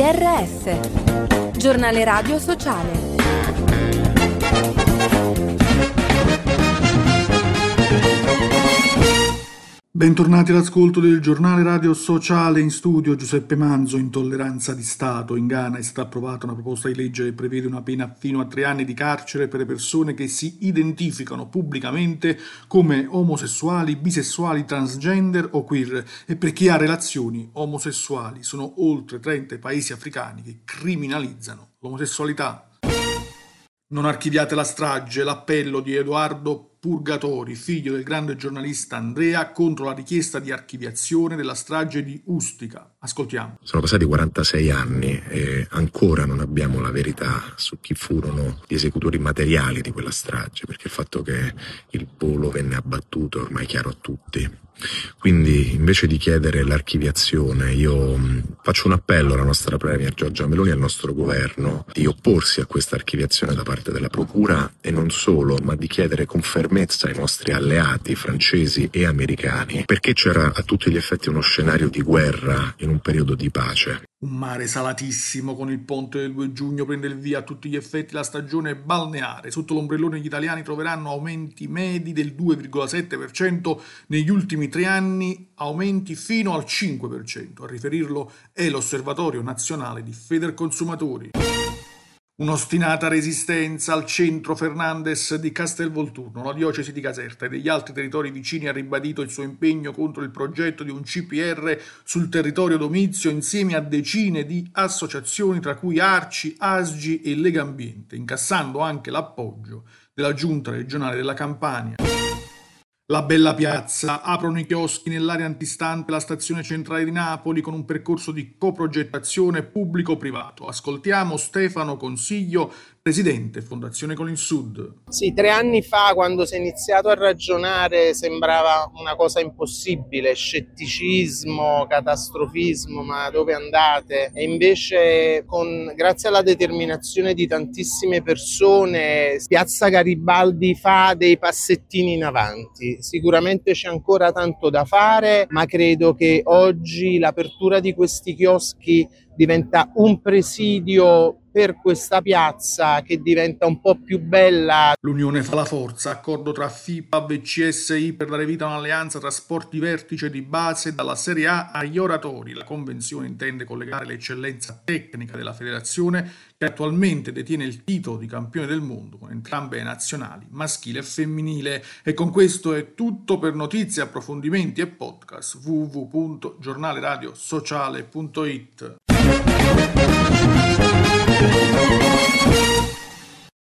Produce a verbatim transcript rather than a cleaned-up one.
R S, giornale radio sociale. Bentornati all'ascolto del giornale radio sociale. In studio Giuseppe Manzo. Intolleranza di Stato. In Ghana è stata approvata una proposta di legge che prevede una pena fino a tre anni di carcere per le persone che si identificano pubblicamente come omosessuali, bisessuali, transgender o queer e per chi ha relazioni omosessuali. Sono oltre trenta i paesi africani che criminalizzano l'omosessualità. Non archiviate la strage, l'appello di Edoardo Purgatori, figlio del grande giornalista Andrea, contro la richiesta di archiviazione della strage di Ustica. Ascoltiamo. Sono passati quarantasei anni e ancora non abbiamo la verità su chi furono gli esecutori materiali di quella strage, perché il fatto che il polo venne abbattuto è ormai chiaro a tutti. Quindi invece di chiedere l'archiviazione io faccio un appello alla nostra premier Giorgia Meloni e al nostro governo di opporsi a questa archiviazione da parte della procura e non solo, ma di chiedere con fermezza ai nostri alleati francesi e americani, perché c'era a tutti gli effetti uno scenario di guerra in un periodo di pace. Un mare salatissimo con il ponte del due giugno prende il via a tutti gli effetti la stagione balneare. Sotto l'ombrellone gli italiani troveranno aumenti medi del due virgola sette per cento negli ultimi tre anni, aumenti fino al cinque per cento. A riferirlo è l'Osservatorio Nazionale di Federconsumatori. Un'ostinata resistenza al centro Fernandez di Castelvolturno. La diocesi di Caserta e degli altri territori vicini ha ribadito il suo impegno contro il progetto di un C P R sul territorio domizio insieme a decine di associazioni tra cui Arci, Asgi e Legambiente, incassando anche l'appoggio della Giunta regionale della Campania. La Bella Piazza, aprono i chioschi nell'area antistante la stazione centrale di Napoli con un percorso di coprogettazione pubblico-privato. Ascoltiamo Stefano Consiglio, presidente Fondazione con il Sud. Sì, tre anni fa quando si è iniziato a ragionare sembrava una cosa impossibile, scetticismo, catastrofismo, ma dove andate? E invece con, grazie alla determinazione di tantissime persone, Piazza Garibaldi fa dei passettini in avanti. Sicuramente c'è ancora tanto da fare, ma credo che oggi l'apertura di questi chioschi diventa un presidio per questa piazza che diventa un po' più bella. L'unione fa la forza, accordo tra FIPAV e C S I per dare vita a un'alleanza tra sport di vertice di base dalla Serie A agli oratori. La convenzione intende collegare l'eccellenza tecnica della federazione che attualmente detiene il titolo di campione del mondo con entrambe le nazionali, maschile e femminile. E con questo è tutto. Per notizie, approfondimenti e podcast w w w punto giornale radio sociale punto it.